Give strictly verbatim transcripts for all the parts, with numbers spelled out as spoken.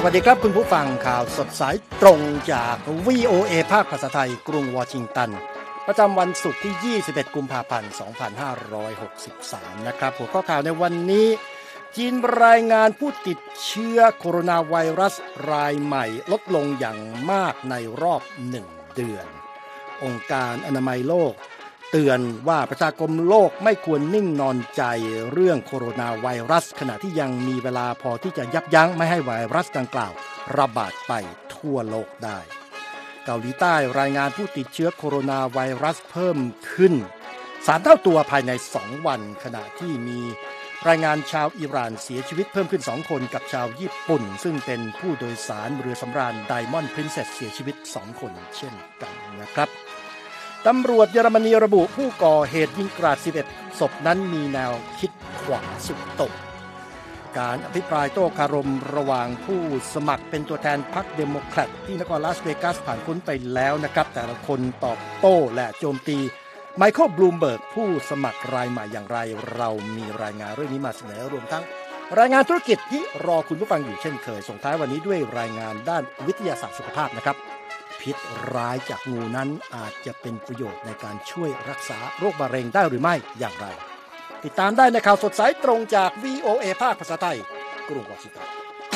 วัสดีครับคุณผู้ฟังข่าวสดสายตรงจาก วี โอ เอ ภาคภาษาไทยกรุงวอชิงตันประจำวันศุกร์ที่ยี่สิบเอ็ดกุมภาพันธ์สองพันห้าร้อยหกสิบสามนะครับหัวข้อข่าวในวันนี้จีนรายงานผู้ติดเชื้อโคโรนาไวรัสรายใหม่ลดลงอย่างมากในรอบหนึ่งเดือนองค์การอนามัยโลกเตือนว่าประชาคมโลกไม่ควรนิ่งนอนใจเรื่องโคโรนาไวรัสขณะที่ยังมีเวลาพอที่จะยับยั้งไม่ให้ไวรัสดังกล่าวระบาดไปทั่วโลกได้เกาหลีใต้รายงานผู้ติดเชื้อโคโรนาไวรัสเพิ่มขึ้นสามเท่าตัวภายในสองวันขณะที่มีรายงานชาวอิหร่านเสียชีวิตเพิ่มขึ้นสองคนกับชาวญี่ปุ่นซึ่งเป็นผู้โดยสารเรือสำราญ Diamond Princess เสียชีวิตสองคนเช่นกันนะครับตำรวจเยอรมนีระบุผู้ก่อเหตุยิงกราดสิบเอ็ดศพนั้นมีแนวคิดขวาสุดโต่งการอภิปรายโต้คารมระหว่างผู้สมัครเป็นตัวแทนพรรคเดโมแครตที่นครลาสเวกัสผ่านพ้นไปแล้วนะครับแต่ละคนตอบโต้และโจมตีไมเคิลบลูมเบิร์กผู้สมัครรายใหม่อย่างไรเรามีรายงานเรื่องนี้มาเสนอรวมทั้งรายงานธุรกิจที่รอคุณผู้ฟังอยู่เช่นเคยส่งท้ายวันนี้ด้วยรายงานด้านวิทยาศาสตร์สุขภาพนะครับพิษร้ายจากงูนั้นอาจจะเป็นประโยชน์ในการช่วยรักษาโรคมะเร็งได้หรือไม่อย่างไรติดตามได้ในข่าวสดสายตรงจาก วี โอ เอ ภาคภาษาไทยกรุงวอชิงตัน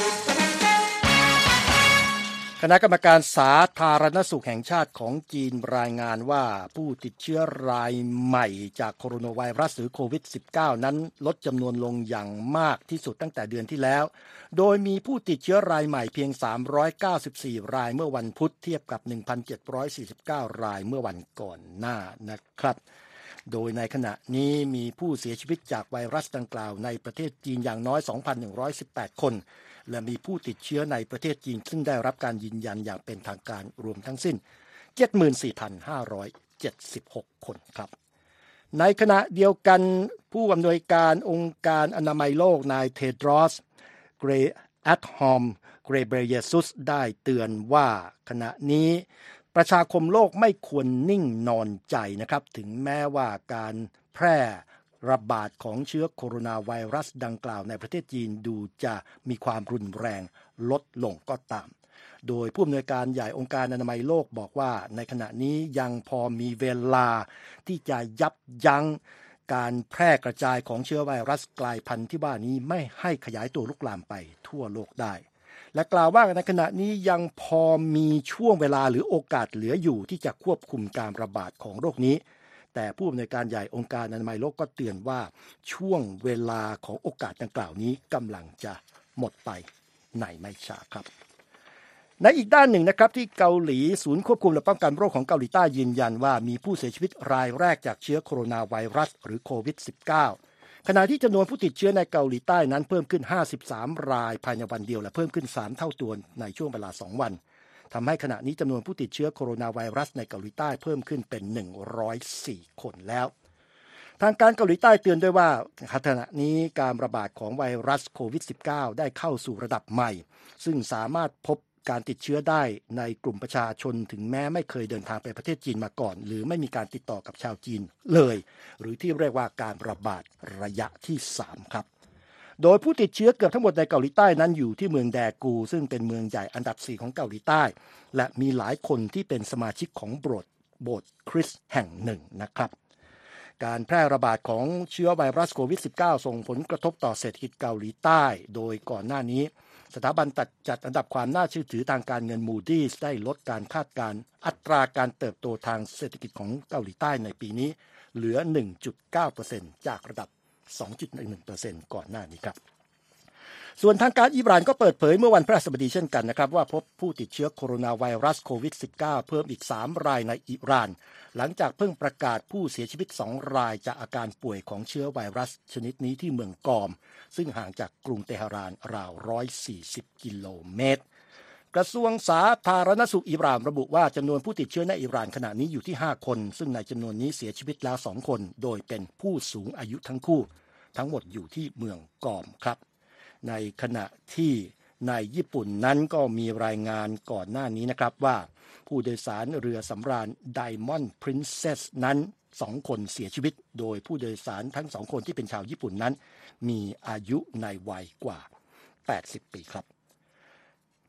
คณะกรรมการสาธารณสุขแห่งชาติของจีนรายงานว่าผู้ติดเชื้อรายใหม่จากโคโรนาไวรัสหรือโควิด สิบเก้า นั้นลดจำนวนลงอย่างมากที่สุดตั้งแต่เดือนที่แล้วโดยมีผู้ติดเชื้อรายใหม่เพียงสามร้อยเก้าสิบสี่รายเมื่อวันพุธเทียบกับ หนึ่งพันเจ็ดร้อยสี่สิบเก้า รายเมื่อวันก่อนหน้านะครับโดยในขณะนี้มีผู้เสียชีวิตจากไวรัสดังกล่าวในประเทศจีนอย่างน้อย สองพันหนึ่งร้อยสิบแปด คนและมีผู้ติดเชื้อในประเทศจีนซึ่งได้รับการยืนยันอย่างเป็นทางการรวมทั้งสิ้น เจ็ดหมื่นสี่พันห้าร้อยเจ็ดสิบหก คนครับในขณะเดียวกันผู้อำนวยการองค์การอนามัยโลกนายเทดรอสเกรแอดฮอมเกรเบเยซุสได้เตือนว่าขณะนี้ประชาคมโลกไม่ควรนิ่งนอนใจนะครับถึงแม้ว่าการแพร่ระบาดของเชื้อโคโรนาไวรัสดังกล่าวในประเทศจีนดูจะมีความรุนแรงลดลงก็ตามโดยผู้อำนวยการใหญ่องค์การอนามัยโลกบอกว่าในขณะนี้ยังพอมีเวลาที่จะยับยั้งการแพร่กระจายของเชื้อไวรัสกลายพันธุ์ที่ว่านี้ไม่ให้ขยายตัวลุกลามไปทั่วโลกได้และกล่าวว่าในขณะนี้ยังพอมีช่วงเวลาหรือโอกาสเหลืออยู่ที่จะควบคุมการระบาดของโรคนี้แต่ผู้อำนวยการใหญ่องค์การอนามัยโลกก็เตือนว่าช่วงเวลาของโอกาสดังกล่าวนี้กำลังจะหมดไปในไม่ช้าครับในอีกด้านหนึ่งนะครับที่เกาหลีศูนย์ควบคุมและป้องกันโรคของเกาหลีใต้ยืนยันว่ามีผู้เสียชีวิตรายแรกจากเชื้อโคโรนาไวรัสหรือโควิด สิบเก้า ขณะที่จำนวนผู้ติดเชื้อในเกาหลีใต้นั้นเพิ่มขึ้นห้าสิบสามรายภายในวันเดียวและเพิ่มขึ้นสามเท่าตัวในช่วงเวลาสองวันทำให้ขณะนี้จำนวนผู้ติดเชื้อโคโรนาไวรัสในเกาหลีใต้เพิ่มขึ้นเป็นหนึ่งร้อยสี่คนแล้วทางการเกาหลีใต้เตือนด้วยว่าขณะนี้การระบาดของไวรัสโควิด สิบเก้า ได้เข้าสู่ระดับใหม่ซึ่งสามารถพบการติดเชื้อได้ในกลุ่มประชาชนถึงแม้ไม่เคยเดินทางไปประเทศจีนมาก่อนหรือไม่มีการติดต่อกับชาวจีนเลยหรือที่เรียกว่าการระบาดระยะที่สามครับโดยผู้ติดเชื้อเกือบทั้งหมดในเกาหลีใต้นั้นอยู่ที่เมืองแดกูซึ่งเป็นเมืองใหญ่อันดับสี่ของเกาหลีใต้และมีหลายคนที่เป็นสมาชิกของโบสถ์โบสถ์คริสต์แห่งหนึ่งนะครับการแพร่ระบาดของเชื้อไวรัสโควิด สิบเก้า ส่งผลกระทบต่อเศรษฐกิจเกาหลีใต้โดยก่อนหน้านี้สถาบันตัดจัดอันดับความน่าเชื่อถือทางการเงิน Moody's ได้ลดการคาดการณ์อัตราการเติบโตทางเศรษฐกิจของเกาหลีใต้ในปีนี้เหลือ หนึ่งจุดเก้าเปอร์เซ็นต์ จากระดับ สองจุดหนึ่งเปอร์เซ็นต์ ก่อนหน้านี้ครับส่วนทางการอิหร่านก็เปิดเผยเมื่อวันพฤหัสบดีเช่นกันนะครับว่าพบผู้ติดเชื้อโคโรนาไวรัสโควิด สิบเก้า เพิ่มอีกสามรายในอิหร่านหลังจากเพิ่งประกาศผู้เสียชีวิตสองรายจากอาการป่วยของเชื้อไวรัสชนิดนี้ที่เมืองกอมซึ่งห่างจากกรุงเตหะรานราวหนึ่งร้อยสี่สิบกิโลเมตรกระทรวงสาธารณสุขอิหร่านระบุว่าจำนวนผู้ติดเชื้อในอิหร่านขณะนี้อยู่ที่ห้าคนซึ่งในจำนวนนี้เสียชีวิตแล้วสองคนโดยเป็นผู้สูงอายุทั้งคู่ทั้งหมดอยู่ที่เมืองกอมครับในขณะที่ในญี่ปุ่นนั้นก็มีรายงานก่อนหน้านี้นะครับว่าผู้โดยสารเรือสำราญ Diamond Princess นั้นสองคนเสียชีวิตโดยผู้โดยสารทั้งสองคนที่เป็นชาวญี่ปุ่นนั้นมีอายุในวัยกว่าแปดสิบปีครับ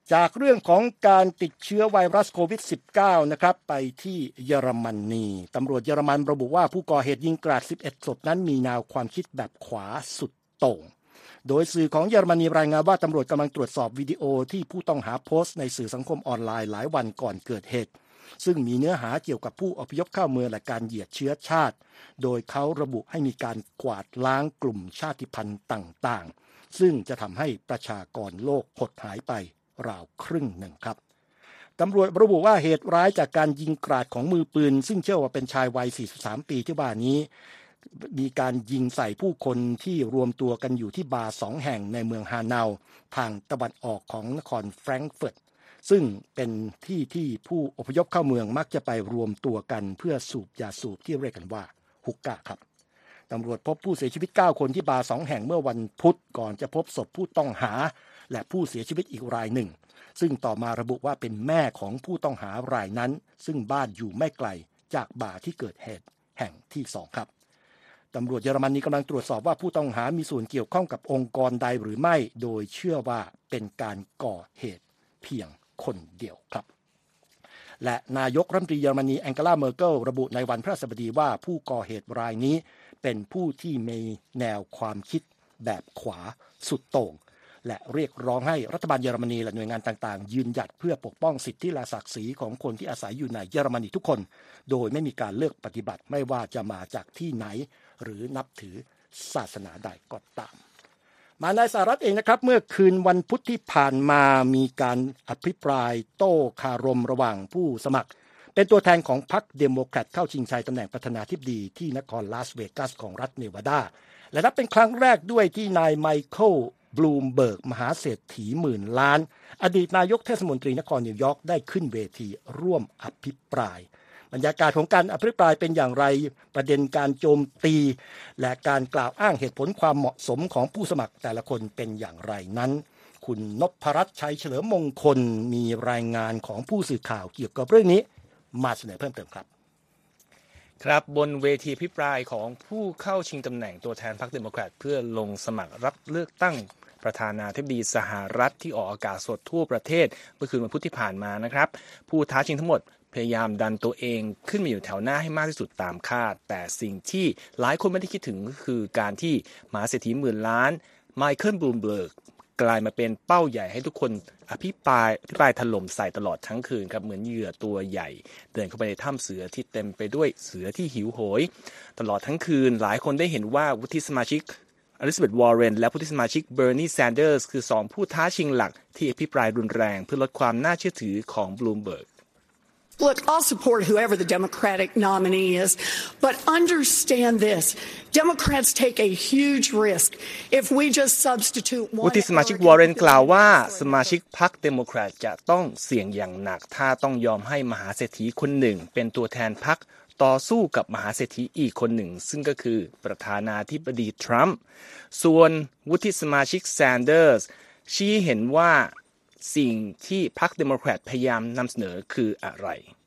จากเรื่องของการติดเชื้อไวรัสโควิด สิบเก้า นะครับไปที่เยอรมนีตำรวจเยอรมันระบุว่าผู้ก่อเหตุยิงกราดสิบเอ็ดศพนั้นมีแนวความคิดแบบขวาสุดโต่งโดยสื่อของเยอรมนีรายงานว่าตำรวจกำลังตรวจสอบวิดีโอที่ผู้ต้องหาโพสต์ในสื่อสังคมออนไลน์หลายวันก่อนเกิดเหตุซึ่งมีเนื้อหาเกี่ยวกับผู้อพยพเข้าเมืองและการเหยียดเชื้อชาติโดยเขาระบุให้มีการกวาดล้างกลุ่มชาติพันธุ์ต่างๆซึ่งจะทำให้ประชากรโลกหดหายไปราวครึ่งหนึ่งครับตำรวจระบุว่าเหตุร้ายจากการยิงกราดของมือปืนซึ่งเชื่อว่าเป็นชายวัยสี่สิบสามปีที่ว่านี้มีการยิงใส่ผู้คนที่รวมตัวกันอยู่ที่บาร์สองแห่งในเมืองฮานาวทางตะวันออกของนครแฟรงก์เฟิร์ตซึ่งเป็นที่ที่ผู้อพยพเข้าเมืองมักจะไปรวมตัวกันเพื่อสูบยาสูบที่เรียกกันว่าฮุกก้าครับตำรวจพบผู้เสียชีวิตเก้าคนที่บาร์สองแห่งเมื่อวันพุธก่อนจะพบศพผู้ต้องหาและผู้เสียชีวิตอีกรายหนึ่งซึ่งต่อมาระบุว่าเป็นแม่ของผู้ต้องหารายนั้นซึ่งบ้านอยู่ไม่ไกลจากบาร์ที่เกิดเหตุแห่งที่สองครับตำรวจเยอรมนีกำลังตรวจสอบว่าผู้ต้องหามีส่วนเกี่ยวข้องกับองค์กรใดหรือไม่โดยเชื่อว่าเป็นการก่อเหตุเพียงคนเดียวครับและนายกรัฐมนตรีเยอรมนีแองเกลาเมอร์เกิลระบุในวันพฤหัสบดีว่าผู้ก่อเหตุรายนี้เป็นผู้ที่มีแนวความคิดแบบขวาสุดโต่งและเรียกร้องให้รัฐบาลเยอรมนีและหน่วยงานต่างๆยืนหยัดเพื่อปกป้องสิทธิและศักดิ์ศรีของคนที่อาศัยอยู่ในเยอรมนีทุกคนโดยไม่มีการเลือกปฏิบัติไม่ว่าจะมาจากที่ไหนหรือนับถือศาสนาใดก็ตามมาในสหรัฐเองนะครับเมื่อคืนวันพุธที่ผ่านมามีการอภิปรายโต้คารมระหว่างผู้สมัครเป็นตัวแทนของพรรคเดโมแครตเข้าชิงชัยตำแหน่งประธานาธิบดีที่นครลาสเวกัสของรัฐเนวาดาและนับเป็นครั้งแรกด้วยที่นายไมเคิลบลูมเบิร์กมหาเศรษฐีหมื่นล้านอดีตนายกเทศมนตรีนครนิวยอร์กได้ขึ้นเวทีร่วมอภิปรายบรรยากาศของการอภิปรายเป็นอย่างไรประเด็นการโจมตีและการกล่าวอ้างเหตุผลความเหมาะสมของผู้สมัครแต่ละคนเป็นอย่างไรนั้นคุณนพรัตน์ชัยเฉลิมมงคลมีรายงานของผู้สื่อข่าวเกี่ยวกับเรื่องนี้มาเสนอเพิ่มเติมครับครับบนเวทีอภิปรายของผู้เข้าชิงตำแหน่งตัวแทนพรรคเดโมแครตเพื่อลงสมัครรับเลือกตั้งประธานาธิบดีสหรัฐที่ออกอากาศสดทั่วประเทศเมื่อคืนวันพุธที่ผ่านมานะครับผู้ท้าชิงทั้งหมดพยายามดันตัวเองขึ้นมาอยู่แถวหน้าให้มากที่สุดตามคาดแต่สิ่งที่หลายคนไม่ได้คิดถึงก็คือการที่มหาเศรษฐีหมื่นล้านไมเคิลบลูมเบิร์กกลายมาเป็นเป้าใหญ่ให้ทุกคนอภิปรายอภิปรายถล่มใส่ตลอดทั้งคืนครับเหมือนเหยื่อตัวใหญ่เดินเข้าไปในถ้ำเสือที่เต็มไปด้วยเสือที่หิวโหยตลอดทั้งคืนหลายคนได้เห็นว่าวุฒิสมาชิกอลิซาเบธวอร์เรนและวุฒิสมาชิกเบอร์นีแซนเดอร์สคือสองผู้ท้าชิงหลักที่อภิปรายรุนแรงเพื่อลดความน่าเชื่อถือของบลูมเบิร์ก Look, I'll support whoever the Democratic nominee is, but understand this. Democrats take a huge risk if we just substitute one. วุฒิสมาชิกวอร์เรนกล่าวว่าสมาชิกพรรคเดโมแครตจะต้องเสี่ยงอย่างหนักถ้าต้องยอมให้มหาเศรษฐีคนหนึ่งเป็นตัวแทนพรรคต่อสู้กับมหาเศรษฐีอีกคนหนึ่งซึ่งก็คือประธานาธิบดีทรัมป์ส่วนวุฒิสมาชิกแซนเดอร์สชี้เห็นว่าสิ่งที่พรรคเดโมแครตพยายามนำเสนอคืออะไร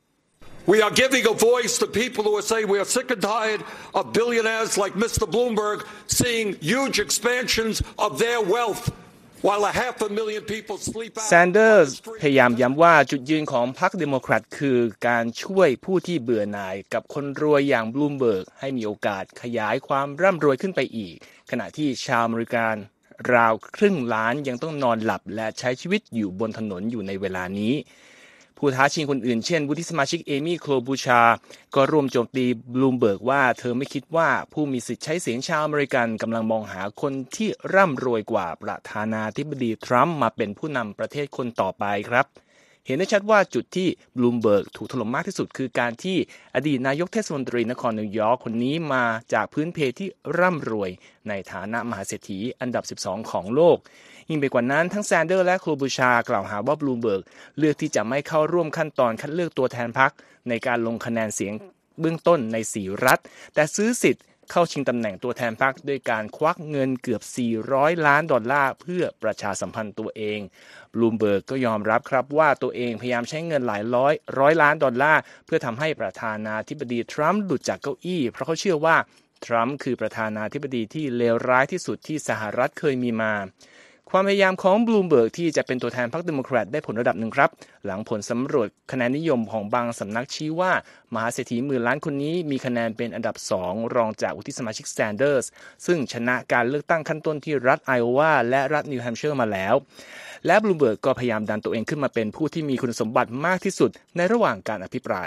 We are giving a voice to people who are saying we are sick and tired of billionaires like Mister Bloomberg seeing huge expansions of their wealth while a half a million people sleep out. Sanders พยายามย้ำว่าจุดยืนของพรรคเดโมแครตคือการช่วยผู้ที่เบื่อหน่ายกับคนรวยอย่างบลูมเบิร์กให้มีโอกาสขยายความร่ำรวยขึ้นไปอีกขณะที่ชาวอเมริกันราวครึ่งล้านยังต้องนอนหลับและใช้ชีวิตอยู่บนถนนอยู่ในเวลานี้ผู้ท้าชิงคนอื่นเช่นวุฒิสมาชิกเอมี่โคลบูชาก็ร่วมโจมตีบลูมเบิร์กว่าเธอไม่คิดว่าผู้มีสิทธิ์ใช้เสียงชาวอเมริกันกำลังมองหาคนที่ร่ำรวยกว่าประธานาธิบดีทรัมป์มาเป็นผู้นำประเทศคนต่อไปครับเห็นได้ชัดว่าจุดที่บลูมเบิร์กถูกถล่มมากที่สุดคือการที่อดีตนายกเทศมนตรีนครนิวยอร์กคนนี้มาจากพื้นเพที่ร่ำรวยในฐานะมหาเศรษฐีอันดับสิบสองของโลกยิ่งไปกว่านั้นทั้งแซนเดอร์และโคลบูชากล่าวหาว่าบลูมเบิร์กเลือกที่จะไม่เข้าร่วมขั้นตอนคัดเลือกตัวแทนพรรคในการลงคะแนนเสียงเบื้องต้นในสี่รัฐแต่ซื้อสิทธิ์เข้าชิงตำแหน่งตัวแทนพรรคด้วยการควักเงินเกือบสี่ร้อยล้านดอลลาร์เพื่อประชาสัมพันธ์ตัวเองบลูมเบิร์กก็ยอมรับครับว่าตัวเองพยายามใช้เงินหลายร้อยร้อยล้านดอลลาร์เพื่อทำให้ประธานาธิบดีทรัมป์หลุดจากเก้าอี้เพราะเขาเชื่อว่าทรัมป์คือประธานาธิบดีที่เลวร้ายที่สุดที่สหรัฐเคยมีมาความพยายามของบลูมเบิร์กที่จะเป็นตัวแทนพรรคเดโมแครตได้ผลระดับหนึ่งครับหลังผลสำรวจคะแนนนิยมของบางสำนักชี้ว่ามหาเศรษฐีหมื่นล้านคนนี้มีคะแนนเป็นอันดับสองรองจากวุฒิสมาชิกแซนเดอร์สซึ่งชนะการเลือกตั้งขั้นต้นที่รัฐไอโอวาและรัฐนิวแฮมป์เชอร์มาแล้วและบลูมเบิร์กก็พยายามดันตัวเองขึ้นมาเป็นผู้ที่มีคุณสมบัติมากที่สุดในระหว่างการอภิปราย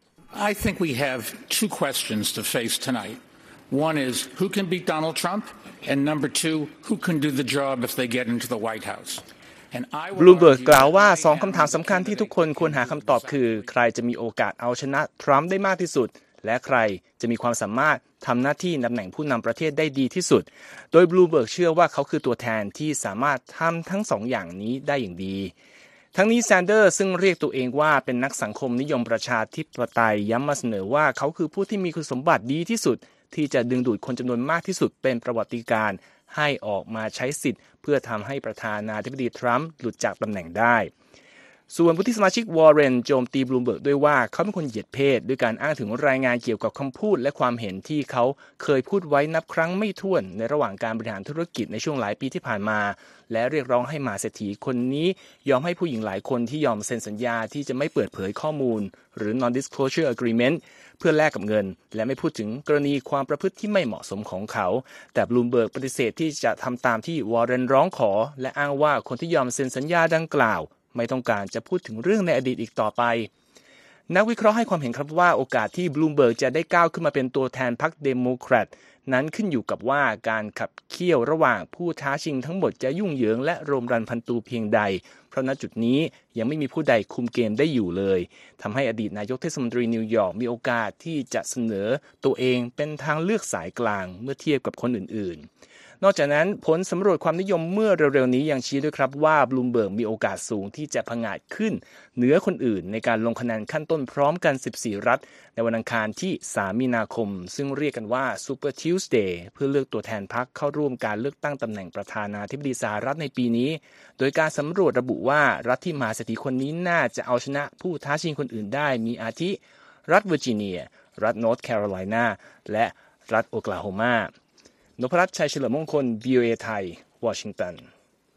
I think we have two questions to face tonight. One is who can beat Donald Trump, and number two, who can do the job if they get into the White House. บลูมเบิร์กกล่าวว่าสองคำถามสำคัญที่ทุกคนควรหาคำตอบคือใครจะมีโอกาสเอาชนะทรัมป์ได้มากที่สุดและใครจะมีความสามารถทำหน้าที่ตำแหน่งผู้นำประเทศได้ดีที่สุดโดยบลูมเบิร์กเชื่อว่าเขาคือตัวแทนที่สามารถทำทั้งสองอย่างนี้ได้อย่างดีทั้งนี้แซนเดอร์ซึ่งเรียกตัวเองว่าเป็นนักสังคมนิยมประชาธิปไตยย้ำมาเสนอว่าเขาคือผู้ที่มีคุณสมบัติดีที่สุดที่จะดึงดูดคนจำนวนมากที่สุดเป็นประวัติการณ์ให้ออกมาใช้สิทธิ์เพื่อทำให้ประธานาธิบดีทรัมป์หลุดจากตำแหน่งได้ส่วนวุฒิสมาชิกวอร์เรนโจมตีบลูมเบิร์กด้วยว่าเขาเป็นคนเหยียดเพศด้วยการอ้างถึงรายงานเกี่ยวกับคำพูดและความเห็นที่เขาเคยพูดไว้นับครั้งไม่ถ้วนในระหว่างการบริหารธุรกิจในช่วงหลายปีที่ผ่านมาและเรียกร้องให้มหาเศรษฐีคนนี้ยอมให้ผู้หญิงหลายคนที่ยอมเซ็นสัญญาที่จะไม่เปิดเผยข้อมูลหรือ non-disclosure agreement เพื่อแลกกับเงินและไม่พูดถึงกรณีความประพฤติที่ไม่เหมาะสมของเขาแต่บลูมเบิร์กปฏิเสธที่จะทำตามที่วอร์เรนร้องขอและอ้างว่าคนที่ยอมเซ็นสัญญาดังกล่าวไม่ต้องการจะพูดถึงเรื่องในอดีตอีกต่อไปนักวิเคราะห์ให้ความเห็นครับว่าโอกาสที่บลูมเบิร์กจะได้ก้าวขึ้นมาเป็นตัวแทนพรรคเดโมแครตนั้นขึ้นอยู่กับว่าการขับเคี่ยวระหว่างผู้ท้าชิงทั้งหมดจะยุ่งเหยิงและโรมรันพันตูเพียงใดเพราะณจุดนี้ยังไม่มีผู้ใดคุมเกมได้อยู่เลยทำให้อดีตนายกเทศมนตรีนิวยอร์กมีโอกาสที่จะเสนอตัวเองเป็นทางเลือกสายกลางเมื่อเทียบกับคนอื่นๆนอกจากนั้นผลสำรวจความนิยมเมื่อเร็วๆนี้ยังชี้ด้วยครับว่าบลูมเบิร์กมีโอกาสสูงที่จะผงาดขึ้นเหนือคนอื่นในการลงคะแนนขั้นต้นพร้อมกันสิบสี่รัฐในวันอังคารที่สามมีนาคมซึ่งเรียกกันว่า Super Tuesday เพื่อเลือกตัวแทนพรรคเข้าร่วมการเลือกตั้งตำแหน่งประธานาธิบดีสหรัฐในปีนี้โดยการสำรวจระบุว่ารัฐที่มหาเศรษฐีคนนี้น่าจะเอาชนะผู้ท้าชิงคนอื่นได้มีอาทิรัฐเวอร์จิเนียรัฐนอร์ทแคโรไลนาและรัฐโอคลาโฮมานพรัตน์ชัยเฉลิมมงคล วี โอ เอ ไทยวอชิงตัน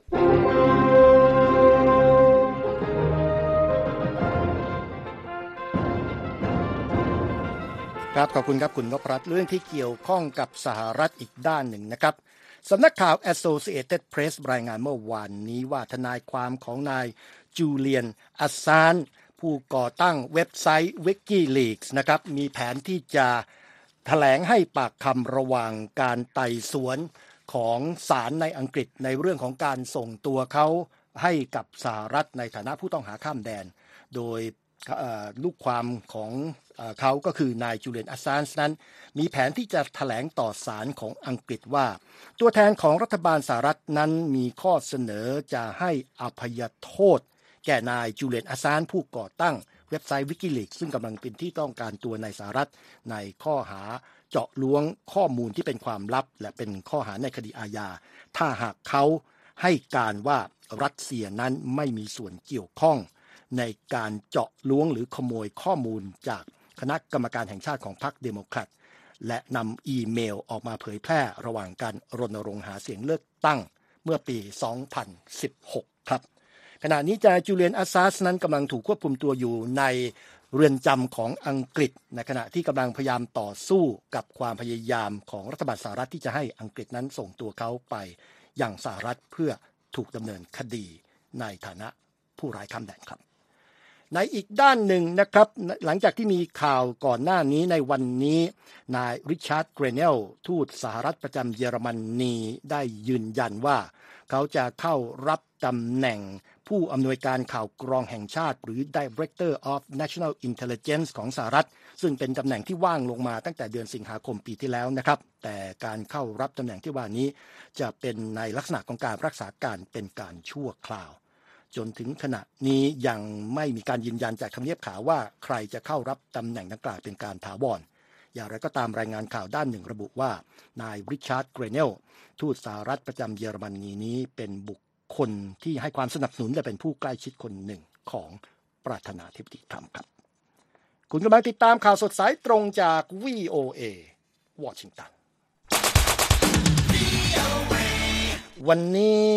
ครับขอบคุณครับคุณนพรัตน์เรื่องที่เกี่ยวข้องกับสหรัฐอีกด้านหนึ่งนะครับสำนักข่าว Associated Press รายงานเมื่อวานนี้ว่าทนายความของนายจูเลียนอัสซานผู้ก่อตั้งเว็บไซต์ WikiLeaks นะครับมีแผนที่จะแถลงให้ปากคำระหว่างการไต่สวนของศาลในอังกฤษในเรื่องของการส่งตัวเขาให้กับสหรัฐในฐานะผู้ต้องหาข้ามแดนโดยลูกความของเขาก็คือนายจูเลียนอัสซานนั้นมีแผนที่จะแถลงต่อศาลของอังกฤษว่าตัวแทนของรัฐบาลสหรัฐนั้นมีข้อเสนอจะให้อภัยโทษแก่นายจูเลียนอัสซานผู้ก่อตั้งเว็บไซต์ WikiLeaks ซึ่งกำลังเป็นที่ต้องการตัวในสหรัฐในข้อหาเจาะล้วงข้อมูลที่เป็นความลับและเป็นข้อหาในคดีอาญาถ้าหากเขาให้การว่ารัสเซียนั้นไม่มีส่วนเกี่ยวข้องในการเจาะล้วงหรือขโมยข้อมูลจากคณะกรรมการแห่งชาติของพรรคเดโมแครตและนำอีเมลออกมาเผยแพร่ระหว่างการรณรงค์หาเสียงเลือกตั้งเมื่อปีสองพันสิบหกครับขณะนี้นายจูเลียนอัสซานนั้นกำลังถูกควบคุมตัวอยู่ในเรือนจำของอังกฤษในขณะที่กำลังพยายามต่อสู้กับความพยายามของรัฐบาลสหรัฐที่จะให้อังกฤษนั้นส่งตัวเขาไปยังสหรัฐเพื่อถูกดำเนินคดีในฐานะผู้ร้ายข้ามแดนครับในอีกด้านหนึ่งนะครับหลังจากที่มีข่าวก่อนหน้านี้ในวันนี้นายริชาร์ดเกรเนลทูตสหรัฐประจำเยอรมนีได้ยืนยันว่าเขาจะเข้ารับตำแหน่งผู้อำนวยการข่าวกรองแห่งชาติหรือ Director of National Intelligence ของสหรัฐซึ่งเป็นตำแหน่งที่ว่างลงมาตั้งแต่เดือนสิงหาคมปีที่แล้วนะครับแต่การเข้ารับตำแหน่งที่ว่านี้จะเป็นในลักษณะของการรักษาการเป็นการชั่วคราวจนถึงขณะนี้ยังไม่มีการยืนยันจากทำเนียบขาวว่าใครจะเข้ารับตำแหน่งดังกล่าวเป็นการถาวรอย่างไรก็ตามรายงานข่าวด้านหนึ่งระบุว่านายริชาร์ดเกรเนลทูตสหรัฐประจำเยอรมนีนี้เป็นบุคคลที่ให้ความสนับสนุนและเป็นผู้ใกล้ชิดคนหนึ่งของประธานาธิบดีทรัมป์ครับคุณกำลังติดตามข่าวสดสายตรงจาก วี โอ เอ วอชิงตันวันนี้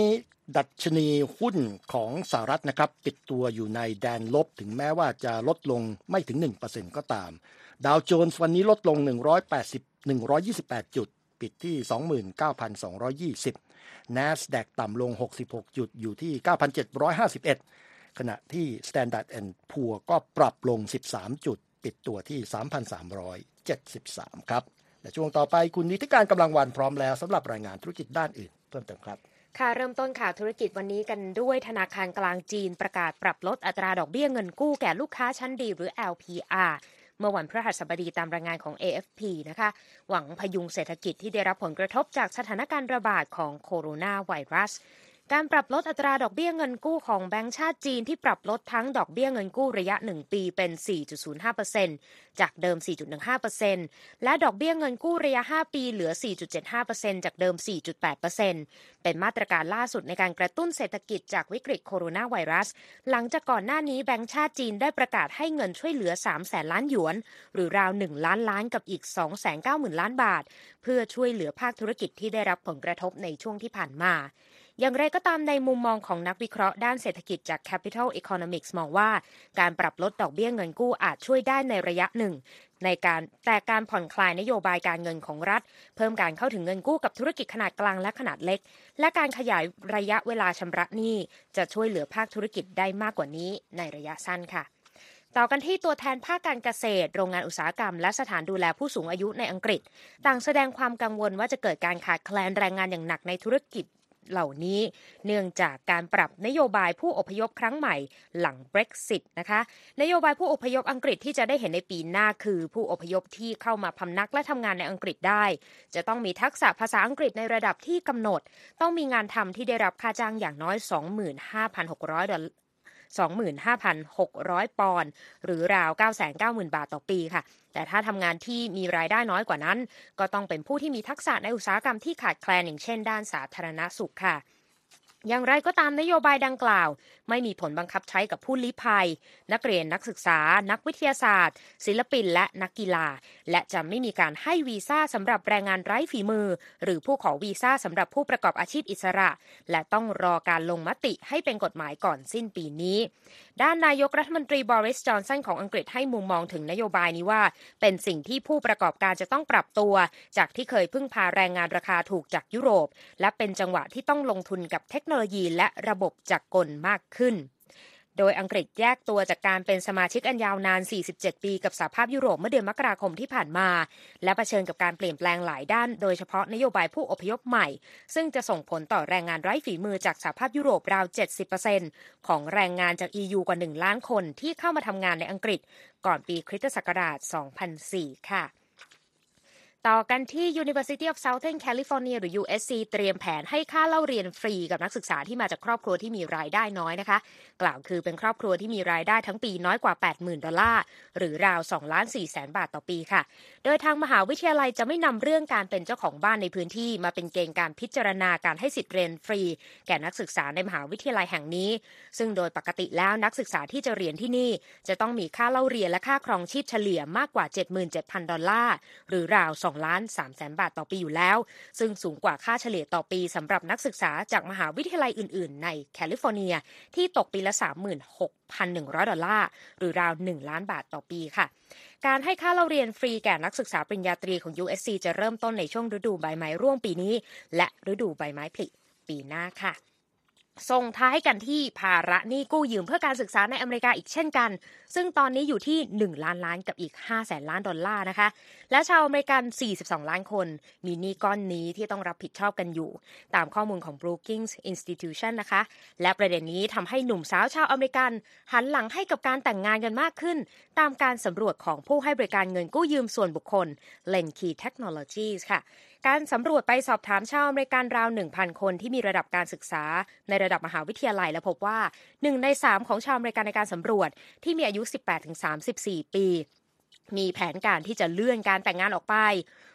ดัชนีหุ้นของสหรัฐนะครับปิดตัวอยู่ในแดนลบถึงแม้ว่าจะลดลงไม่ถึง หนึ่งเปอร์เซ็นต์ ก็ตามดาวโจนส์วันนี้ลดลงหนึ่งร้อยแปดสิบ หนึ่งร้อยยี่สิบแปดจุดปิดที่ สองหมื่นเก้าพันสองร้อยยี่สิบ NASDAQ ต่ำลงหกสิบหกจุดอยู่ที่ เก้าพันเจ็ดร้อยห้าสิบเอ็ด ขณะที่ Standard แอนด์ พูร์ ก็ปรับลงสิบสามจุดปิดตัวที่ สามพันสามร้อยเจ็ดสิบสาม ครับและช่วงต่อไปคุณนิติการกำลังวันพร้อมแล้วสำหรับรายงานธุรกิจด้านอื่นเพิ่มเติมครับค่ะเริ่มต้นข่าวธุรกิจวันนี้กันด้วยธนาคารกลางจีนประกาศปรับลดอัตราดอกเบี้ยเงินกู้แก่ลูกค้าชั้นดีหรือ แอล พี อาร์ เมื่อวันพฤหัสบดีตามรายงานของ เอ เอฟ พี นะคะหวังพยุงเศรษฐกิจที่ได้รับผลกระทบจากสถานการณ์ระบาดของโคโรนาไวรัสการปรับลดอัตราดอกเบี้ยเงินกู้ของแบงก์ชาติจีนที่ปรับลดทั้งดอกเบี้ยเงินกู้ระยะหนึ่งปีเป็น สี่จุดศูนย์ห้าเปอร์เซ็นต์ จากเดิม สี่จุดหนึ่งห้าเปอร์เซ็นต์ และดอกเบี้ยเงินกู้ระยะห้าปีเหลือ สี่จุดเจ็ดห้าเปอร์เซ็นต์ จากเดิม สี่จุดแปดเปอร์เซ็นต์ เป็นมาตรการล่าสุดในการกระตุ้นเศรษฐกิจจากวิกฤตโคโรนาไวรัสหลังจากก่อนหน้านี้แบงก์ชาติจีนได้ประกาศให้เงินช่วยเหลือ สามแสนล้านหยวนหรือราวหนึ่งล้านล้านกับอีก สองแสนเก้าหมื่นล้านบาทเพื่อช่วยเหลือภาคธุรกิจที่ได้รับผลกระทบในช่วงที่ผ่านมาอย่างไรก็ตามในมุมมองของนักวิเคราะห์ด้านเศรษฐกิจจาก Capital Economics มองว่าการปรับลดดอกเบี้ยเงินกู้อาจช่วยได้ในระยะหนึ่งในการแต่การผ่อนคลายนโยบายการเงินของรัฐเพิ่มการเข้าถึงเงินกู้กับธุรกิจขนาดกลางและขนาดเล็กและการขยายระยะเวลาชำระหนี้จะช่วยเหลือภาคธุรกิจได้มากกว่านี้ในระยะสั้นค่ะต่อกันที่ตัวแทนภาคการเกษตรโรงงานอุตสาหกรรมและสถานดูแลผู้สูงอายุในอังกฤษต่างแสดงความกังวลว่าจะเกิดการขาดแคลนแรงงานอย่างหนักในธุรกิจเหล่านี้เนื่องจากการปรับนโยบายผู้อพยพครั้งใหม่หลัง Brexit นะคะนโยบายผู้อพยพอังกฤษที่จะได้เห็นในปีหน้าคือผู้อพยพที่เข้ามาพำนักและทำงานในอังกฤษได้จะต้องมีทักษะภาษาอังกฤษในระดับที่กำหนดต้องมีงานทำที่ได้รับค่าจ้างอย่างน้อย สองหมื่นห้าพันหกร้อย ดอลลาร์สองหมื่นห้าพันหกร้อย ปอนด์หรือราว เก้าแสนเก้าหมื่น บาทต่อปีค่ะแต่ถ้าทำงานที่มีรายได้น้อยกว่านั้นก็ต้องเป็นผู้ที่มีทักษะในอุตสาหกรรมที่ขาดแคลนอย่างเช่นด้านสาธารณสุขค่ะอย่างไรก็ตามนโยบายดังกล่าวไม่มีผลบังคับใช้กับผู้ลี้ภัยนักเรียนนักศึกษานักวิทยาศาสตร์ศิลปินและนักกีฬาและจะไม่มีการให้วีซ่าสำหรับแรงงานไร้ฝีมือหรือผู้ขอวีซ่าสำหรับผู้ประกอบอาชีพอิสระและต้องรอการลงมติให้เป็นกฎหมายก่อนสิ้นปีนี้ด้านนายกรัฐมนตรีบอริส จอนสันของอังกฤษให้มุมมองถึงนโยบายนี้ว่าเป็นสิ่งที่ผู้ประกอบการจะต้องปรับตัวจากที่เคยพึ่งพาแรงงานราคาถูกจากยุโรปและเป็นจังหวะที่ต้องลงทุนกับเทคโนโลยีและระบบจักรกลมากขึ้นโดยอังกฤษแยกตัวจากการเป็นสมาชิกอันยาวนานสี่สิบเจ็ดปีกับสหภาพยุโรปเมื่อเดือนมกราคมที่ผ่านมาและเผชิญกับการเปลี่ยนแปลงหลายด้านโดยเฉพาะนโยบายผู้อพยพใหม่ซึ่งจะส่งผลต่อแรงงานไร้ฝีมือจากสหภาพยุโรปราว เจ็ดสิบเปอร์เซ็นต์ ของแรงงานจาก อี ยู กว่าหนึ่งล้านคนที่เข้ามาทำงานในอังกฤษก่อนปีคริสตศักราช สองพันสี่ ค่ะต่อกันที่ University of Southern California หรือ ยู เอส ซี เตรียมแผนให้ค่าเล่าเรียนฟรีกับนักศึกษาที่มาจากครอบครัวที่มีรายได้น้อยนะคะกล่าวคือเป็นครอบครัวที่มีรายได้ทั้งปีน้อยกว่า แปดหมื่น ดอลลาร์หรือราว สองล้านสี่แสน บาทต่อปีค่ะโดยทางมหาวิทยาลัยจะไม่นำเรื่องการเป็นเจ้าของบ้านในพื้นที่มาเป็นเกณฑ์การพิจารณาการให้สิทธิ์เรียนฟรีแก่นักศึกษาในมหาวิทยาลัยแห่งนี้ซึ่งโดยปกติแล้วนักศึกษาที่จะเรียนที่นี่จะต้องมีค่าเล่าเรียนและค่าครองชีพเฉลี่ยมากกว่า เจ็ดหมื่นเจ็ดพัน ดอลลาร์หรือราว สองล้านสามแสน บาทต่อปีอยู่แล้วซึ่งสูงกว่าค่าเฉลี่ยต่อปีสำหรับนักศึกษาจากมหาวิทยาลัยอื่นๆในแคลิฟอร์เนียที่ตกปีละ สามหมื่นหกพันหนึ่งร้อย ดอลลาร์หรือราวหนึ่งล้านบาทต่อปีค่ะการให้ค่าเล่าเรียนฟรีแก่นักศึกษาปริญญาตรีของ ยู เอส ซี จะเริ่มต้นในช่วงฤดูใบไม้ร่วงปีนี้และฤดูใบไม้ผลิปีหน้าค่ะส่งท้ายกันที่ภาระหนี้กู้ยืมเพื่อการศึกษาในอเมริกาอีกเช่นกันซึ่งตอนนี้อยู่ที่หนึ่งล้านล้านกับอีกห้าแสนล้านดอลลาร์นะคะและชาวอเมริกันสี่สิบสองล้านคนมีหนี้ก้อนนี้ที่ต้องรับผิดชอบกันอยู่ตามข้อมูลของ Brookings Institution นะคะและประเด็นนี้ทำให้หนุ่มสาวชาวอเมริกันหันหลังให้กับการแต่งงานกันมากขึ้นตามการสำรวจของผู้ให้บริการเงินกู้ยืมส่วนบุคคล Lenkey Technologies ค่ะการสำรวจไปสอบถามชาวอเมริกันราว หนึ่งพัน คนที่มีระดับการศึกษาในระดับมหาวิทยาลัยและพบว่าหนึ่งในสามของชาวอเมริกันในการสำรวจที่มีอายุ สิบแปดถึงสามสิบสี่ ปีมีแผนการที่จะเลื่อนการแต่งงานออกไป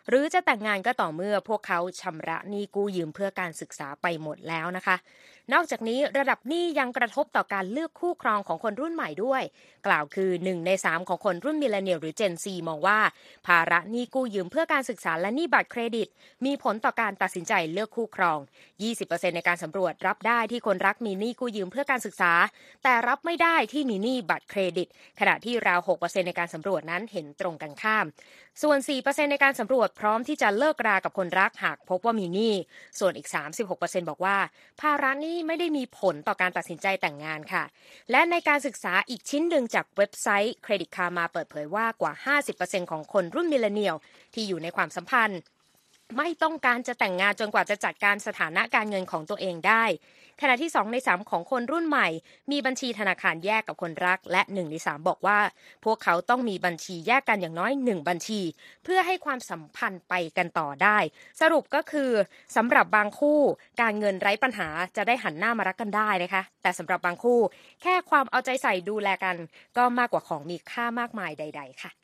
หรือจะแต่งงานก็ต่อเมื่อพวกเขาชำระหนี้กู้ยืมเพื่อการศึกษาไปหมดแล้วนะคะนอกจากนี้ระดับหนี้ยังกระทบต่อการเลือกคู่ครองของคนรุ่นใหม่ด้วยกล่าวคือหนึ่งในสามของคนรุ่นมิลเลนเนียลหรือ Gen Z มองว่าภาระหนี้กู้ยืมเพื่อการศึกษาและหนี้บัตรเครดิตมีผลต่อการตัดสินใจเลือกคู่ครอง ยี่สิบเปอร์เซ็นต์ ในการสำรวจรับได้ที่คนรักมีหนี้กู้ยืมเพื่อการศึกษาแต่รับไม่ได้ที่มีหนี้บัตรเครดิตขณะที่ราว หกเปอร์เซ็นต์ ในการสำรวจนั้นเห็นตรงกันข้ามส่วน สี่เปอร์เซ็นต์ ในการสำรวจพร้อมที่จะเลิกรากับคนรักหากพบว่ามีหนี้ส่วนอีก สามสิบหกเปอร์เซ็นต์ บอกว่าภาระหนี้ไม่ได้มีผลต่อการตัดสินใจแต่งงานค่ะและในการศึกษาอีกชิ้นหนึ่งจากเว็บไซต์ Credit Karma เปิดเผยว่ากว่า ห้าสิบเปอร์เซ็นต์ ของคนรุ่นมิลเลนเนียลที่อยู่ในความสัมพันธ์ไม่ต้องการจะแต่งงานจนกว่าจะจัดการสถานะการเงินของตัวเองได้ขณะที่สองในสามของคนรุ่นใหม่มีบัญชีธนาคารแยกกับคนรักและหนึ่งในสามบอกว่าพวกเขาต้องมีบัญชีแยกกันอย่างน้อยหนึ่งบัญชีเพื่อให้ความสัมพันธ์ไปกันต่อได้สรุปก็คือสำหรับบางคู่การเงินไร้ปัญหาจะได้หันหน้ามารักกันได้นะคะแต่สำหรับบางคู่แค่ความเอาใจใส่ดูแลกันก็มากกว่าของมีค่ามากมายใดๆค่ะ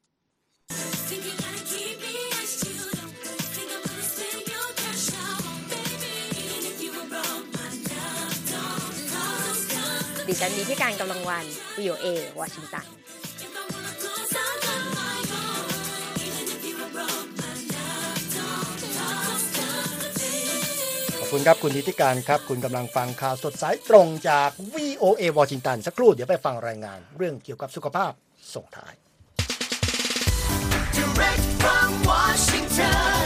ดิฉันมีที่การกำลังวัน วี โอ เอ วอชิงตันขอบคุณครับคุณนิติการครับคุณกำลังฟังข่าวสดสายตรงจาก วี โอ เอ วอชิงตันสักครู่เดี๋ยวไปฟังรายงานเรื่องเกี่ยวกับสุขภาพส่งท้าย Direct from Washington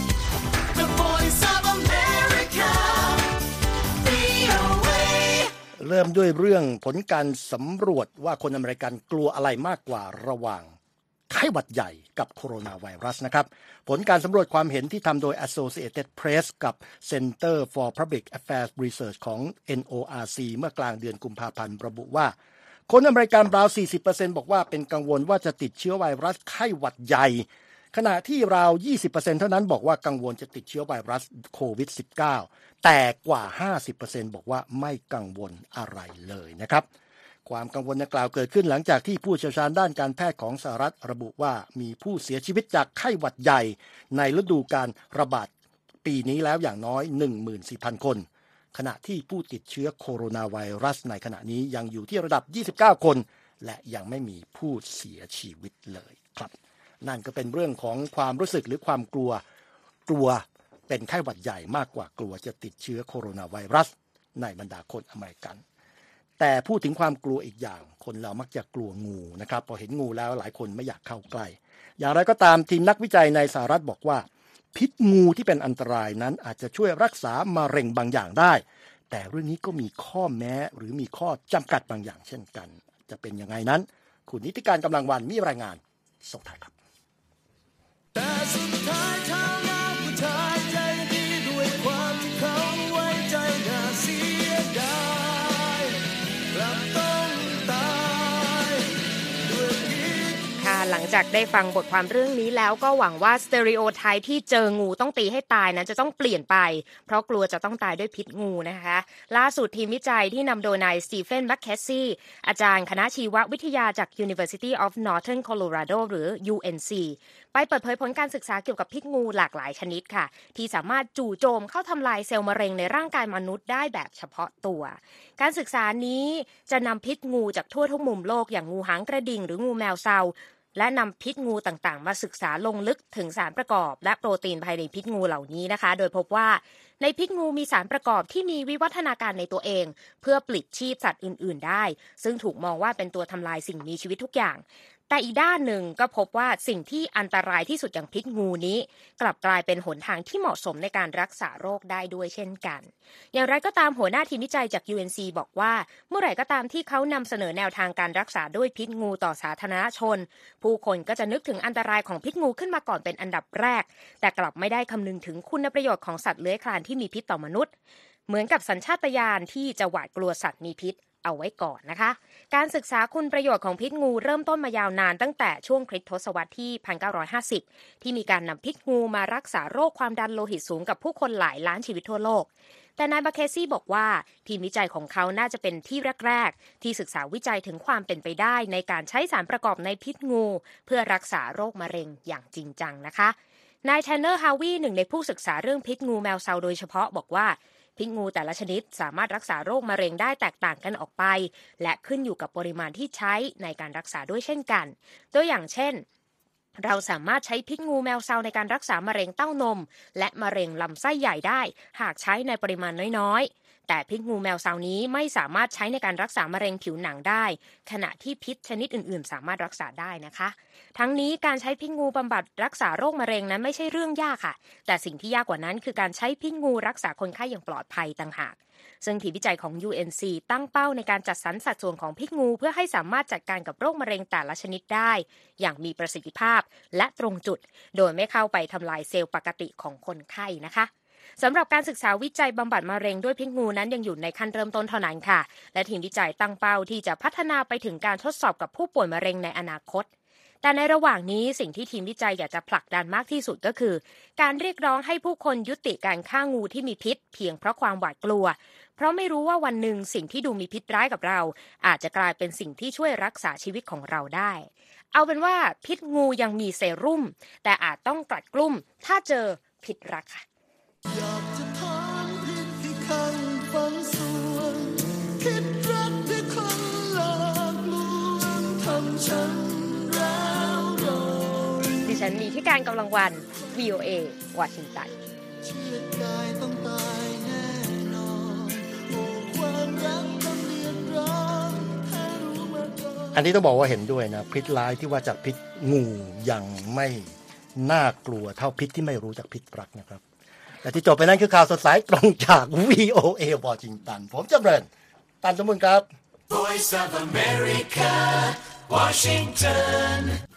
The Voice of America วี โอ เอ เริ่มด้วยเรื่องผลการสำรวจว่าคนอเมริกันกลัวอะไรมากกว่าระหว่างไข้หวัดใหญ่กับโคโรนาไวรัสนะครับผลการสำรวจความเห็นที่ทำโดย Associated Press กับ Center for Public Affairs Research ของ เอ็น โอ อาร์ ซี เมื่อกลางเดือนกุมภาพันธ์ระบุว่าคนอเมริกันราว สี่สิบเปอร์เซ็นต์ บอกว่าเป็นกังวลว่าจะติดเชื้อไวรัสไข้หวัดใหญ่ขณะที่ราว ยี่สิบเปอร์เซ็นต์ เท่านั้นบอกว่ากังวลจะติดเชื้อไวรัสโควิด สิบเก้า แต่กว่า ห้าสิบเปอร์เซ็นต์ บอกว่าไม่กังวลอะไรเลยนะครับความกังวลดังกล่าวเกิดขึ้นหลังจากที่ผู้เชี่ยวชาญด้านการแพทย์ของสหรัฐระบุว่ามีผู้เสียชีวิตจากไข้หวัดใหญ่ในฤดูการระบาดปีนี้แล้วอย่างน้อย หนึ่งหมื่นสี่พัน คนขณะที่ผู้ติดเชื้อโคโรนาไวรัสในขณะนี้ยังอยู่ที่ระดับยี่สิบเก้าคนและยังไม่มีผู้เสียชีวิตเลยครับนั่นก็เป็นเรื่องของความรู้สึกหรือความกลัวกลัวเป็นไข้หวัดใหญ่มากกว่ากลัวจะติดเชื้อโคโรนาไวรัสในบรรดาคนอเมริกันแต่พูดถึงความกลัวอีกอย่างคนเรามักจะกลัวงูนะครับพอเห็นงูแล้วหลายคนไม่อยากเข้าใกล้อย่างไรก็ตามทีมนักวิจัยในสหรัฐบอกว่าพิษงูที่เป็นอันตรายนั้นอาจจะช่วยรักษามะเร็งบางอย่างได้แต่เรื่องนี้ก็มีข้อแม้หรือมีข้อจำกัดบางอย่างเช่นกันจะเป็นยังไงนั้นคุณนิติการกำลังวันมีรายงานส่งท้ายครับแต่สุดท้ายชาวนาผู้ชายใจดีด้วยความที่เขาไว้ใจน่าเสียดายกลับต้องตายด้วยพิษค่ะหลังจากได้ฟังบทความเรื่องนี้แล้วก็หวังว่าสเตอริโอไทป์ที่เจองูต้องตีให้ตายนั้นจะต้องเปลี่ยนไปเพราะกลัวจะต้องตายด้วยพิษงูนะคะล่าสุดทีมวิจัยที่นำโดยนายสตีเฟน แมคเคสซี่อาจารย์คณะชีววิทยาจาก University of Northern Colorado หรือ ยู เอ็น ซี ไปเปิดเผยผลการศึกษาเกี่ยวกับพิษงูหลากหลายชนิดค่ะที่สามารถจู่โจมเข้าทำลายเซลล์มะเร็งในร่างกายมนุษย์ได้แบบเฉพาะตัวการศึกษานี้จะนำพิษงูจากทั่วทุกมุมโลกอย่างงูหางกระดิ่งหรืองูแมวเซาและนำพิษงูต่างๆมาศึกษาลงลึกถึงสารประกอบและโปรตีนภายในพิษงูเหล่านี้นะคะโดยพบว่าในพิษงูมีสารประกอบที่มีวิวัฒนาการในตัวเองเพื่อปลิดชีพสัตว์อื่นๆได้ซึ่งถูกมองว่าเป็นตัวทำลายสิ่งมีชีวิตทุกอย่างแต่อีกด้านหนึ่งก็พบว่าสิ่งที่อันตรายที่สุดอย่างพิษงูนี้กลับกลายเป็นหนทางที่เหมาะสมในการรักษาโรคได้ด้วยเช่นกันอย่างไรก็ตามหัวหน้าทีมวิจัยจาก ยู เอ็น ซี บอกว่าเมื่อไหร่ก็ตามที่เขานำเสนอแนวทางการรักษาด้วยพิษงูต่อสาธารณชนผู้คนก็จะนึกถึงอันตรายของพิษงูขึ้นมาก่อนเป็นอันดับแรกแต่กลับไม่ได้คำนึงถึงคุณประโยชน์ของสัตว์เลื้อยคลานที่มีพิษต่อมนุษย์เหมือนกับสัญชาตญาณที่จะหวาดกลัวสัตว์มีพิษเอาไว้ก่อนนะคะการศึกษาคุณประโยชน์ของพิษงูเริ่มต้นมายาวนานตั้งแต่ช่วงคริสตศตวรรษที่ หนึ่งพันเก้าร้อยห้าสิบ ที่มีการนำพิษงูมารักษาโรคความดันโลหิตสูงกับผู้คนหลายล้านชีวิตทั่วโลกแต่นายบาเคซี่บอกว่าทีมวิจัยของเขาน่าจะเป็นที่แรกๆที่ศึกษาวิจัยถึงความเป็นไปได้ในการใช้สารประกอบในพิษงูเพื่อรักษาโรคมะเร็งอย่างจริงจังนะคะนายแทนเนอร์ฮาวีหนึ่งในผู้ศึกษาเรื่องพิษงูแมวเซาโดยเฉพาะบอกว่าพิษงูแต่ละชนิดสามารถรักษาโรคมะเร็งได้แตกต่างกันออกไปและขึ้นอยู่กับปริมาณที่ใช้ในการรักษาด้วยเช่นกันตัวอย่างเช่นเราสามารถใช้พิษงูแมวเซาในการรักษามะเร็งเต้านมและมะเร็งลำไส้ใหญ่ได้หากใช้ในปริมาณน้อยๆแต่พิษงูแมวเซานี้ไม่สามารถใช้ในการรักษามะเร็งผิวหนังได้ขณะที่พิษชนิดอื่นๆสามารถรักษาได้นะคะทั้งนี้การใช้พิษงูบำบัดรักษาโรคมะเร็งนั้นไม่ใช่เรื่องยากค่ะแต่สิ่งที่ยากกว่านั้นคือการใช้พิษงูรักษาคนไข้อย่างปลอดภัยต่างหากซึ่งทีมวิจัยของ ยู เอ็น ซี ตั้งเป้าในการจัดสรรสัดส่วนของพิษงูเพื่อให้สามารถจัดการกับโรคมะเร็งแต่ละชนิดได้อย่างมีประสิทธิภาพและตรงจุดโดยไม่เข้าไปทำลายเซลล์ปกติของคนไข้นะคะสำหรับการศึกษาวิจัยบำบัดมะเร็งด้วยพิษงูนั้นยังอยู่ในขั้นเริ่มต้นเท่านั้นค่ะและทีมวิจัยตั้งเป้าที่จะพัฒนาไปถึงการทดสอบกับผู้ป่วยมะเร็งในอนาคตแต่ในระหว่างนี้สิ่งที่ทีมวิจัยอยากจะผลักดันมากที่สุดก็คือการเรียกร้องให้ผู้คนยุติการฆ่างูที่มีพิษเพียงเพราะความหวาดกลัวเพราะไม่รู้ว่าวันหนึ่งสิ่งที่ดูมีพิษร้ายกับเราอาจจะกลายเป็นสิ่งที่ช่วยรักษาชีวิตของเราได้เอาเป็นว่าพิษงูยังมีเซรุ่มแต่อาจต้องกลัดกลุ้มถ้าเจอพิษรักค่ะอยากจะถามพิษที่ข้างฝังส่วนพิษรักที่คนหลอกลวงทำฉันแล้วโดยดิฉันมีที่การกำลังวัน วี โอ เอ วอชิงตันเชื่อกายต้องตายแน่นอนโอ้ความรักต้องเรียกร้องให้รู้มาก่อนอันนี้ต้องบอกว่าเห็นด้วยนะพิษร้ายที่ว่าจากพิษงูยังไม่น่ากลัวเท่าพิษที่ไม่รู้จากพิษรักนะครับและที่จบไปนั้นคือข่าวสดสายตรงจาก วี โอ เอ วอชิงตันผมจำเริญตันสมบูรณ์ครับ Voice of America Washington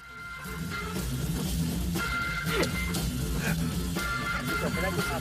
จบไปแล้วครับ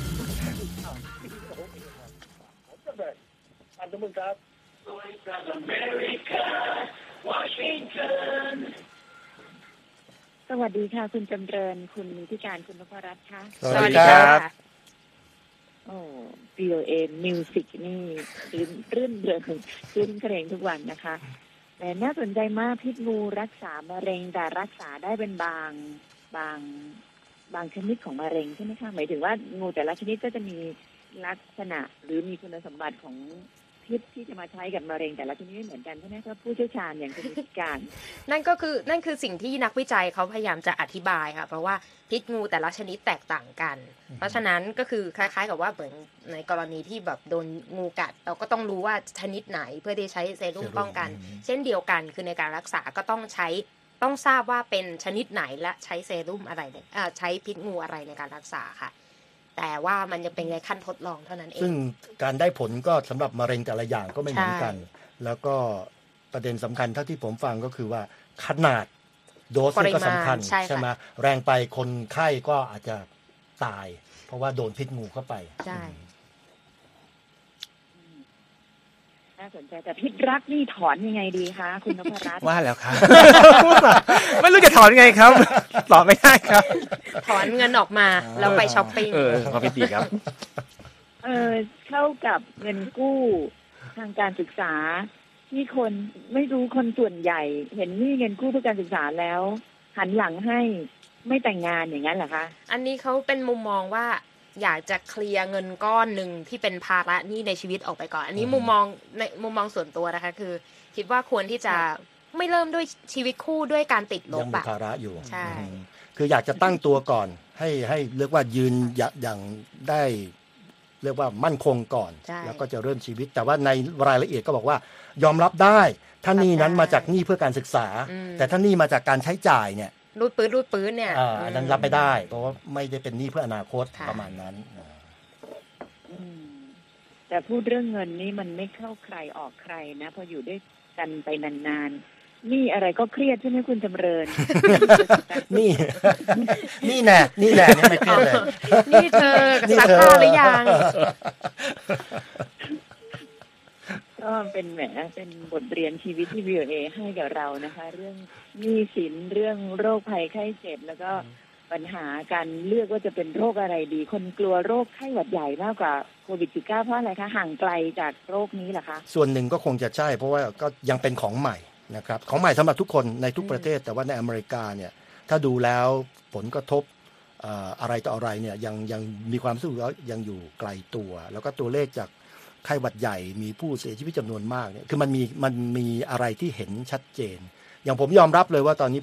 ผมจำเริญตันสมบูรณ์ครับ Voice of America Washington สวัสดีค่ะคุณจำเริญคุณนิติการคุณนพรัตน์ค่ะสวัสดีครับโอ้ วี โอ เอ Music นี่รื่นรื่นเริงรื่นเพลงทุกวันนะคะแต่น่าสนใจมากพิษงูรักษามะเร็งแต่รักษาได้เป็นบางบางบางชนิดของมะเร็งใช่ไหมคะหมายถึงว่างูแต่ละชนิดก็จะมีลักษณะหรือมีคุณสมบัติของพิษที่จะมาใช้กับมะเร็งแต่ละชนิดไม่เหมือนกันใช่ไหมครับผู้เชี่ยวชาญอย่างคุณนิติการนั่นก็คือนั่นคือสิ่งที่นักวิจัยเขาพยายามจะอธิบายค่ะเพราะว่าพิษงูแต่ละชนิดแตกต่างกันเพราะฉะนั้นก็คือคล้ายๆกับว่าเหมือนในกรณีที่แบบโดนงูกัดเราก็ต้องรู้ว่าชนิดไหนเพื่อที่ใช้เซรุ่มป้องกันเช่นเดียวกันคือในการรักษาก็ต้องใช้ต้องทราบว่าเป็นชนิดไหนและใช้เซรุ่มอะไรเนี่ยใช้พิษงูอะไรในการรักษาค่ะแต่ว่ามันยังเป็นในขั้นทดลองเท่านั้นเองซึ่งการได้ผลก็สำหรับมะเร็งแต่ละอย่างก็ไม่เหมือนกันแล้วก็ประเด็นสำคัญเท่าที่ผมฟังก็คือว่าขนาดโดสก็สำคัญใช่ไหมแรงไปคนไข้ก็อาจจะตายเพราะว่าโดนพิษงูเข้าไปใช่น่าสนใจแต่พิษรักนี่ถอนยังไงดีคะคุณนพรัตน์ว่าแล้วครับ ไม่รู้จะถอนยังไงครับตอบไม่ได้ครับถอนเงินออกมาแล้วไปช้อปปิ้งเออขอบคุณดีครับเออเข้ากับเงินกู้ทางการศึกษาที่คนไม่รู้คนส่วนใหญ่เห็นนี่เงินกู้เพื่อการศึกษาแล้วหันหลังให้ไม่แต่งงานอย่างนั้นเหรอคะอันนี้เขาเป็นมุมมองว่าอยากจะเคลียร์เงินก้อนหนึ่งที่เป็นภาระหนี้ในชีวิตออกไปก่อนอันนี้มุมมองในมุมมองส่วนตัวนะคะคือคิดว่าควรที่จะไม่เริ่มด้วยชีวิตคู่ด้วยการติดลบยังมีภาระอยู่ใช่คืออยากจะตั้งตัวก่อนให้ให้เรียกว่ายืนอย่างได้เรียกว่ามั่นคงก่อนแล้วก็จะเริ่มชีวิตแต่ว่าในรายละเอียดก็บอกว่ายอมรับได้ถ้าหนี้นั้นมาจากหนี้เพื่อการศึกษาแต่ถ้าหนี้มาจากการใช้จ่ายเนี่ยรูดปื้นรูดปื้นเนี่ยอันนั้นรับไม่ได้เพราะว่าไม่ได้เป็นหนี้เพื่ออนาคตประมาณนั้นแต่พูดเรื่องเงินนี่มันไม่เข้าใครออกใครนะพออยู่ด้วยกันไปนานๆนี่อะไรก็เครียดใช่ไหมคุณจำเริญนี่นี่แน่นี่แน่นี่ไม่เครียดเลยนี่เธอซักผ้าหรือยังก็เป็นแหมเป็นบทเรียนชีวิตที่ วี โอ เอ ให้กับเรานะคะเรื่องหนี้สินเรื่องโรคภัยไข้เจ็บแล้วก็ปัญหาการเลือกว่าจะเป็นโรคอะไรดีคนกลัวโรคไข้หวัดใหญ่มากกว่าโควิด สิบเก้า เพราะอะไรคะห่างไกลจากโรคนี้เหรอคะส่วนหนึ่งก็คงจะใช่เพราะว่าก็ยังเป็นของใหม่นะครับของใหม่สำหรับทุกคนในทุกประเทศแต่ว่าในอเมริกาเนี่ยถ้าดูแล้วผลกระทบเอ่ออะไรต่ออะไรเนี่ยยังยังมีความรู้สึกว่ายังอยู่ไกลตัวแล้วก็ตัวเลขจากไข้หวัดใหญ่มีผู้เสียชีวิตจำนวนมากเนี่ยคือมันมีมันมีอะไรที่เห็นชัดเจนอย่างผมยอมรับเลยว่าตอนนี้